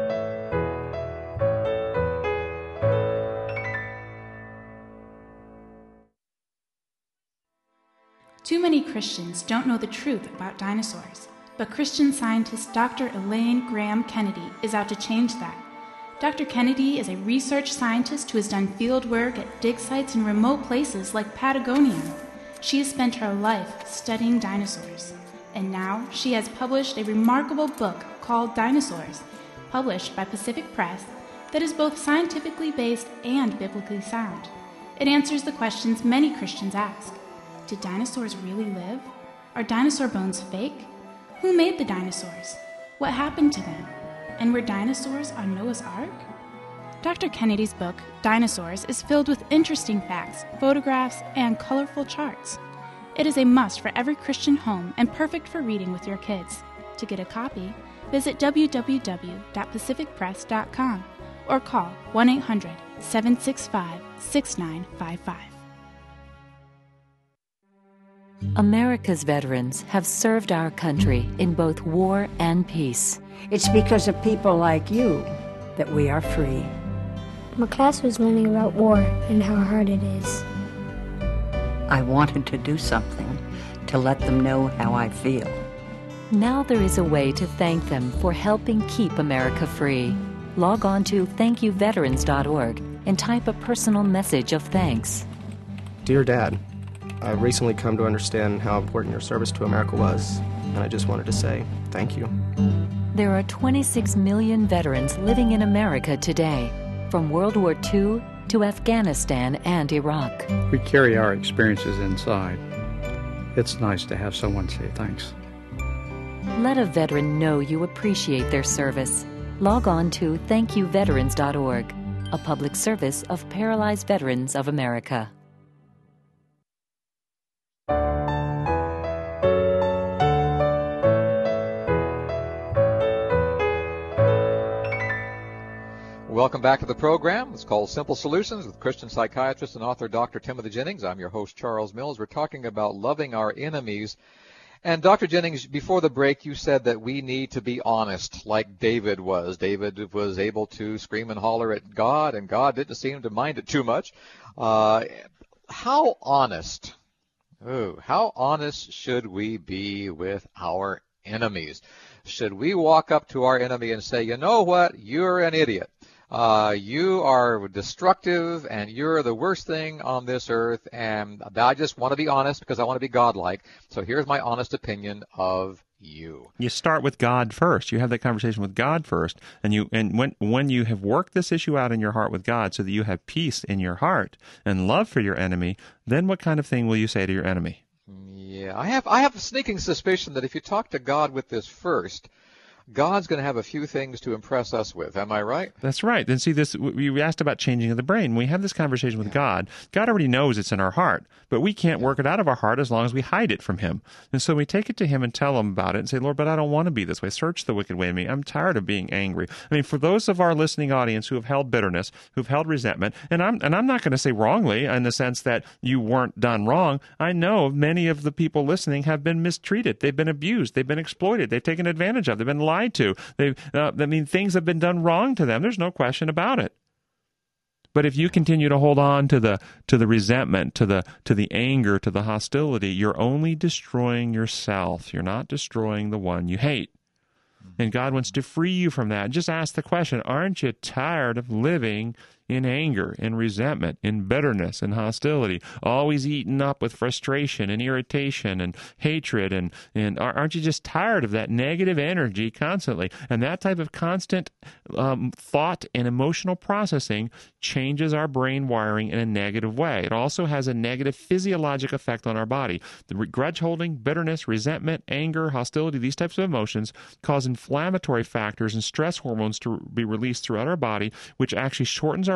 Too many Christians don't know the truth about dinosaurs, but Christian scientist Doctor Elaine Graham Kennedy is out to change that. Doctor Kennedy is a research scientist who has done field work at dig sites in remote places like Patagonia. She has spent her life studying dinosaurs, and now she has published a remarkable book called Dinosaurs, published by Pacific Press, that is both scientifically based and biblically sound. It answers the questions many Christians ask. Did dinosaurs really live? Are dinosaur bones fake? Who made the dinosaurs? What happened to them? And were dinosaurs on Noah's Ark? Doctor Kennedy's book, Dinosaurs, is filled with interesting facts, photographs, and colorful charts. It is a must for every Christian home and perfect for reading with your kids. To get a copy, visit w w w dot pacific press dot com or call one eight hundred, seven six five, six nine five five. America's veterans have served our country in both war and peace. It's because of people like you that we are free. My class was learning about war and how hard it is. I wanted to do something to let them know how I feel. Now there is a way to thank them for helping keep America free. Log on to thank you veterans dot org and type a personal message of thanks. Dear Dad, I've recently come to understand how important your service to America was, and I just wanted to say thank you. There are twenty-six million veterans living in America today, from World War Two to Afghanistan and Iraq. We carry our experiences inside. It's nice to have someone say thanks. Let a veteran know you appreciate their service. Log on to thank you veterans dot org, a public service of Paralyzed Veterans of America. Welcome back to the program. It's called Simple Solutions with Christian psychiatrist and author Doctor Timothy Jennings. I'm your host, Charles Mills. We're talking about loving our enemies. And Doctor Jennings, before the break, you said that we need to be honest like David was. David was able to scream and holler at God, and God didn't seem to mind it too much. Uh, how honest, ooh, how honest should we be with our enemies? Should we walk up to our enemy and say, you know what, you're an idiot. Uh, you are destructive, and you're the worst thing on this earth, and I just want to be honest because I want to be godlike. So here's my honest opinion of you. You start with God first. You have that conversation with God first, and you and when when you have worked this issue out in your heart with God so that you have peace in your heart and love for your enemy, then what kind of thing will you say to your enemy? Yeah, I have I have a sneaking suspicion that if you talk to God with this first, God's going to have a few things to impress us with. Am I right? That's right. Then see, this we asked about changing of the brain. When we have this conversation with yeah. God, God already knows it's in our heart, but we can't yeah. work it out of our heart as long as we hide it from Him. And so we take it to Him and tell Him about it and say, Lord, but I don't want to be this way. Search the wicked way in me. I'm tired of being angry. I mean, for those of our listening audience who have held bitterness, who've held resentment, and I'm and I'm not going to say wrongly in the sense that you weren't done wrong. I know many of the people listening have been mistreated. They've been abused. They've been exploited. They've taken advantage of. They've been lied to. They've Uh, I mean, things have been done wrong to them. There's no question about it. But if you continue to hold on to the to the resentment, to the to the anger, to the hostility, you're only destroying yourself. You're not destroying the one you hate. And God wants to free you from that. Just ask the question, aren't you tired of living in anger, in resentment, in bitterness, and hostility, always eaten up with frustration and irritation and hatred, and, and aren't you just tired of that negative energy constantly? And that type of constant um, thought and emotional processing changes our brain wiring in a negative way. It also has a negative physiologic effect on our body. The grudge holding, bitterness, resentment, anger, hostility, these types of emotions cause inflammatory factors and stress hormones to be released throughout our body, which actually shortens our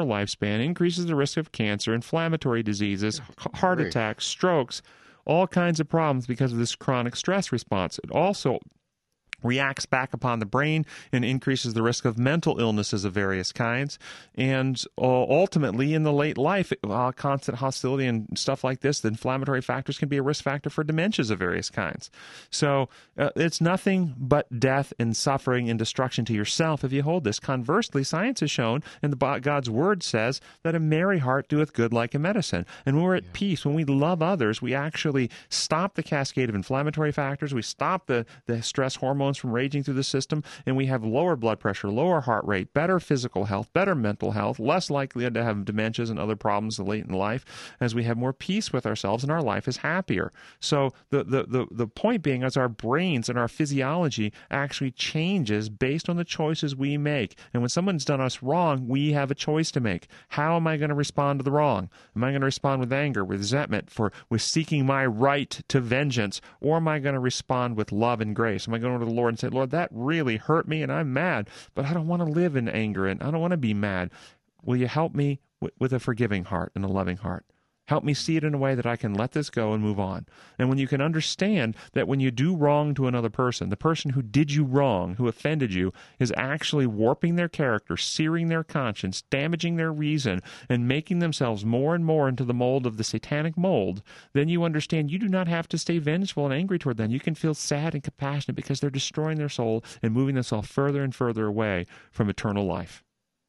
our lifespan, increases the risk of cancer, inflammatory diseases, heart attacks, strokes, all kinds of problems because of this chronic stress response. It also reacts back upon the brain and increases the risk of mental illnesses of various kinds. And uh, ultimately, in the late life, uh, constant hostility and stuff like this, the inflammatory factors can be a risk factor for dementias of various kinds. So uh, it's nothing but death and suffering and destruction to yourself if you hold this. Conversely, science has shown, and the God's Word says, that a merry heart doeth good like a medicine. And when we're at yeah. peace, when we love others, we actually stop the cascade of inflammatory factors, we stop the, the stress hormones from raging through the system, and we have lower blood pressure, lower heart rate, better physical health, better mental health, less likely to have dementias and other problems late in life, as we have more peace with ourselves and our life is happier. So the, the, the, the point being is our brains and our physiology actually changes based on the choices we make. And when someone's done us wrong, we have a choice to make. How am I going to respond to the wrong? Am I going to respond with anger, with resentment, for with seeking my right to vengeance, or am I going to respond with love and grace? Am I going to go to the Lord and say, Lord, that really hurt me and I'm mad, but I don't want to live in anger and I don't want to be mad. Will you help me w- with a forgiving heart and a loving heart? Help me see it in a way that I can let this go and move on. And when you can understand that when you do wrong to another person, the person who did you wrong, who offended you, is actually warping their character, searing their conscience, damaging their reason, and making themselves more and more into the mold of the satanic mold, then you understand you do not have to stay vengeful and angry toward them. You can feel sad and compassionate because they're destroying their soul and moving themselves further and further away from eternal life.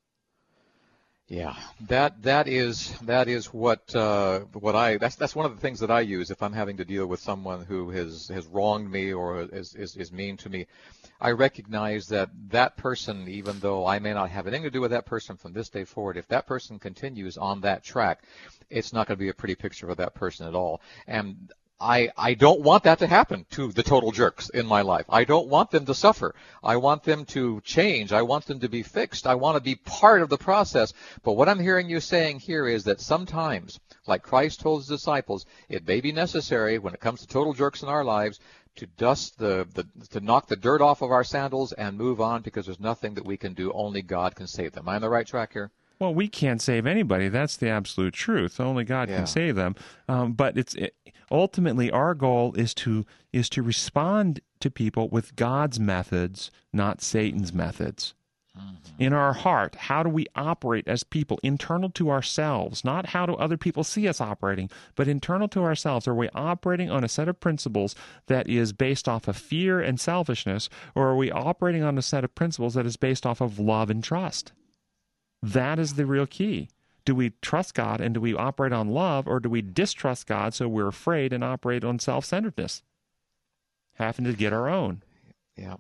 Yeah, that that is that is what uh, what I that's that's one of the things that I use if I'm having to deal with someone who has has wronged me or is is, is mean to me. I recognize that that person, even though I may not have anything to do with that person from this day forward, if that person continues on that track, it's not going to be a pretty picture of that person at all. And I, I don't want that to happen to the total jerks in my life. I don't want them to suffer. I want them to change. I want them to be fixed. I want to be part of the process. But what I'm hearing you saying here is that sometimes, like Christ told his disciples, it may be necessary when it comes to total jerks in our lives to dust the, the to knock the dirt off of our sandals and move on, because there's nothing that we can do. Only God can save them. Am I on the right track here? Well, we can't save anybody. That's the absolute truth. Only God yeah. can save them. Um, but it's it, ultimately our goal is to is to respond to people with God's methods, not Satan's methods. Mm-hmm. In our heart, how do we operate as people internal to ourselves? Not how do other people see us operating, but internal to ourselves. Are we operating on a set of principles that is based off of fear and selfishness, or are we operating on a set of principles that is based off of love and trust? That is the real key. Do we trust God and do we operate on love, or do we distrust God so we're afraid and operate on self-centeredness, having to get our own? Yeah.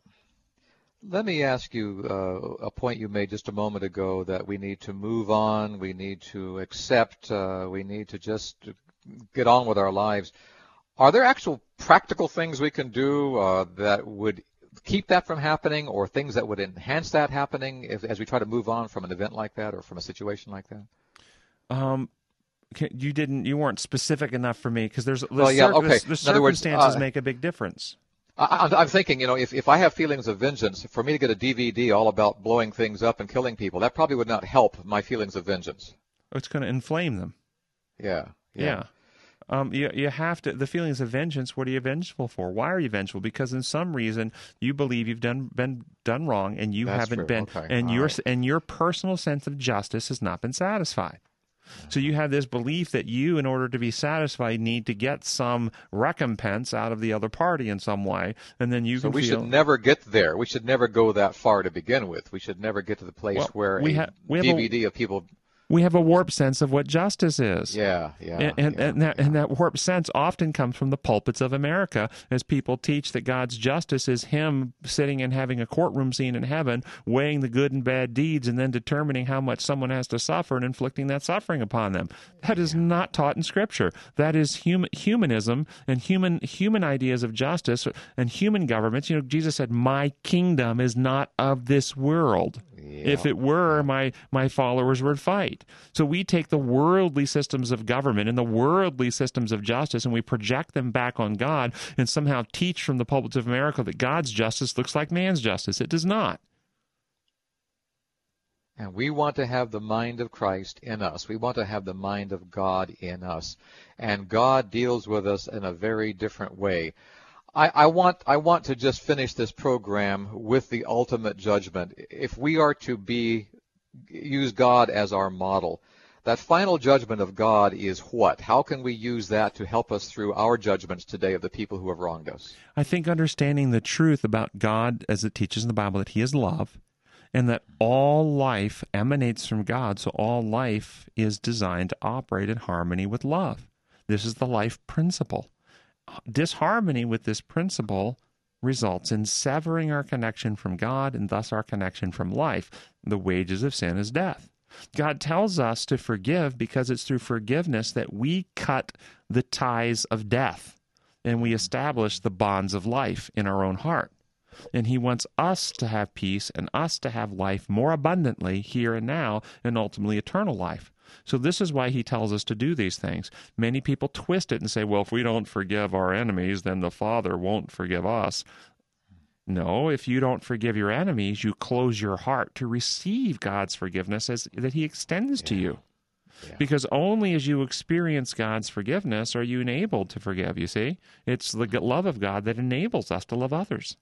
Let me ask you uh, a point you made just a moment ago, that we need to move on, we need to accept, uh, we need to just get on with our lives. Are there actual practical things we can do uh, that would keep that from happening, or things that would enhance that happening if, as we try to move on from an event like that or from a situation like that? Um, you didn't, you weren't specific enough for me, because there's, there's, well, yeah, cir- okay. there's, there's circumstances words, uh, make a big difference. I, I'm thinking, you know, if, if I have feelings of vengeance, for me to get a D V D all about blowing things up and killing people, that probably would not help my feelings of vengeance. It's going to inflame them. Yeah. Yeah. yeah. Um, you, you have to, the feelings of vengeance, what are you vengeful for? Why are you vengeful? Because in some reason you believe you've done been done wrong, and you That's haven't true. been, okay. and all your right. and your personal sense of justice has not been satisfied. So you have this belief that you, in order to be satisfied, need to get some recompense out of the other party in some way, and then you so can we feel... should never get there. We should never go that far to begin with. We should never get to the place well, where we a ha- we D V D a... of people... We have a warped sense of what justice is. Yeah, yeah. And, and, yeah, and, that, yeah. and that warped sense often comes from the pulpits of America, as people teach that God's justice is him sitting and having a courtroom scene in heaven, weighing the good and bad deeds, and then determining how much someone has to suffer and inflicting that suffering upon them. That is not taught in Scripture. That is human, humanism and human human ideas of justice and human governments. You know, Jesus said, "My kingdom is not of this world." Yeah. If it were, my, my followers would fight. So we take the worldly systems of government and the worldly systems of justice, and we project them back on God, and somehow teach from the pulpits of America that God's justice looks like man's justice. It does not. And we want to have the mind of Christ in us. We want to have the mind of God in us. And God deals with us in a very different way. I, I want I want to just finish this program with the ultimate judgment. If we are to be use God as our model, that final judgment of God is what? How can we use that to help us through our judgments today of the people who have wronged us? I think understanding the truth about God as it teaches in the Bible, that He is love, and that all life emanates from God, so all life is designed to operate in harmony with love. This is the life principle. Disharmony with this principle results in severing our connection from God and thus our connection from life. The wages of sin is death. God tells us to forgive because it's through forgiveness that we cut the ties of death and we establish the bonds of life in our own heart. And He wants us to have peace and us to have life more abundantly here and now and ultimately eternal life. So this is why He tells us to do these things. Many people twist it and say, well, if we don't forgive our enemies, then the Father won't forgive us. No, if you don't forgive your enemies, you close your heart to receive God's forgiveness as that He extends yeah. to you. Yeah. Because only as you experience God's forgiveness are you enabled to forgive, you see? It's the love of God that enables us to love others.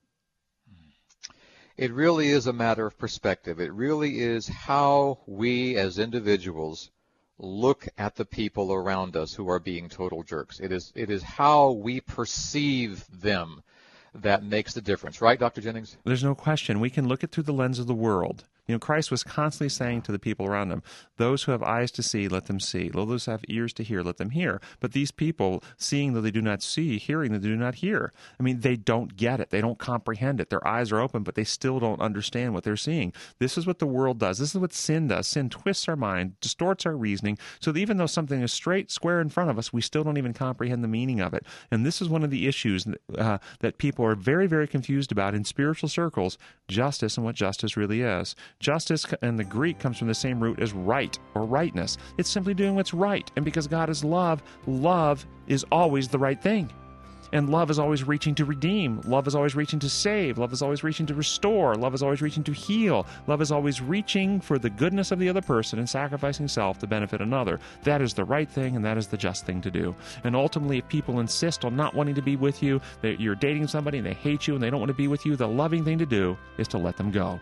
It really is a matter of perspective. It really is how we as individuals look at the people around us who are being total jerks. It is it is how we perceive them that makes the difference. Right, Doctor Jennings? There's no question. We can look at through the lens of the world. You know, Christ was constantly saying to the people around Him, those who have eyes to see, let them see. Those who have ears to hear, let them hear. But these people, seeing though they do not see, hearing though they do not hear, I mean, they don't get it. They don't comprehend it. Their eyes are open, but they still don't understand what they're seeing. This is what the world does. This is what sin does. Sin twists our mind, distorts our reasoning, so that even though something is straight, square in front of us, we still don't even comprehend the meaning of it. And this is one of the issues uh, that people are very, very confused about in spiritual circles, justice and what justice really is. Justice in the Greek comes from the same root as right or rightness. It's simply doing what's right. And because God is love, love is always the right thing. And love is always reaching to redeem. Love is always reaching to save. Love is always reaching to restore. Love is always reaching to heal. Love is always reaching for the goodness of the other person and sacrificing self to benefit another. That is the right thing, and that is the just thing to do. And ultimately, if people insist on not wanting to be with you, that you're dating somebody and they hate you and they don't want to be with you, the loving thing to do is to let them go.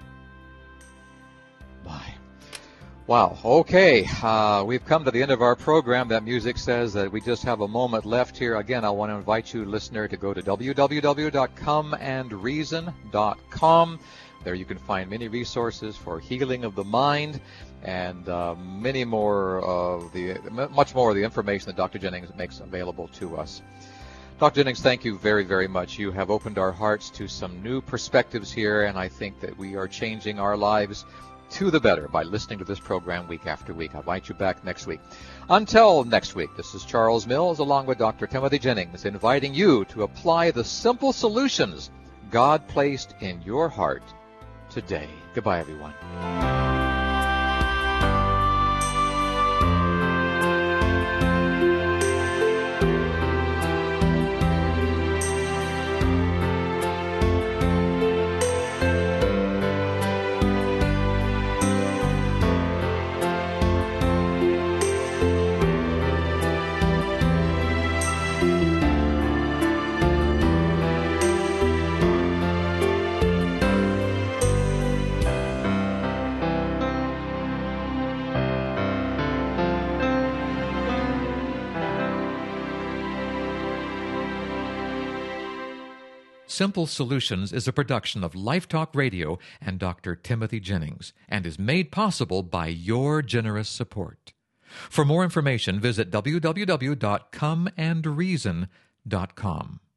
My. Wow. Okay. Uh, we've come to the end of our program. That music says that we just have a moment left here. Again, I want to invite you, listener, to go to w w w dot come and reason dot com. There you can find many resources for healing of the mind and uh, many more of the, much more of the information that Doctor Jennings makes available to us. Doctor Jennings, thank you very, very much. You have opened our hearts to some new perspectives here, and I think that we are changing our lives to the better by listening to this program week after week. I invite you back next week. Until next week, this is Charles Mills along with Doctor Timothy Jennings inviting you to apply the simple solutions God placed in your heart today. Goodbye, everyone. Simple Solutions is a production of Life Talk Radio and Doctor Timothy Jennings and is made possible by your generous support. For more information, visit w w w dot come and reason dot com.